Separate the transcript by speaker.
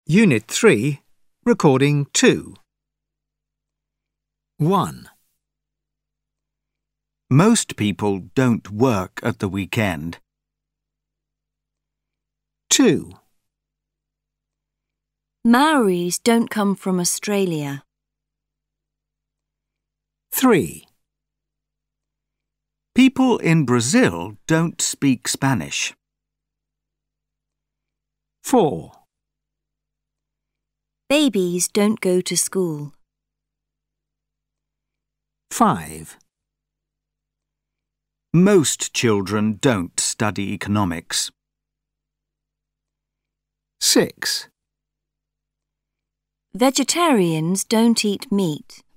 Speaker 1: Unit 3, Recording 2. 1.
Speaker 2: Most people don't work at the weekend.
Speaker 1: 2.
Speaker 3: Maoris don't come from Australia.
Speaker 1: 3.
Speaker 2: People in Brazil don't speak Spanish.
Speaker 1: 4.
Speaker 3: Babies don't go to school.
Speaker 1: 5.
Speaker 2: Most children don't study economics.
Speaker 1: 6.
Speaker 3: Vegetarians don't eat meat.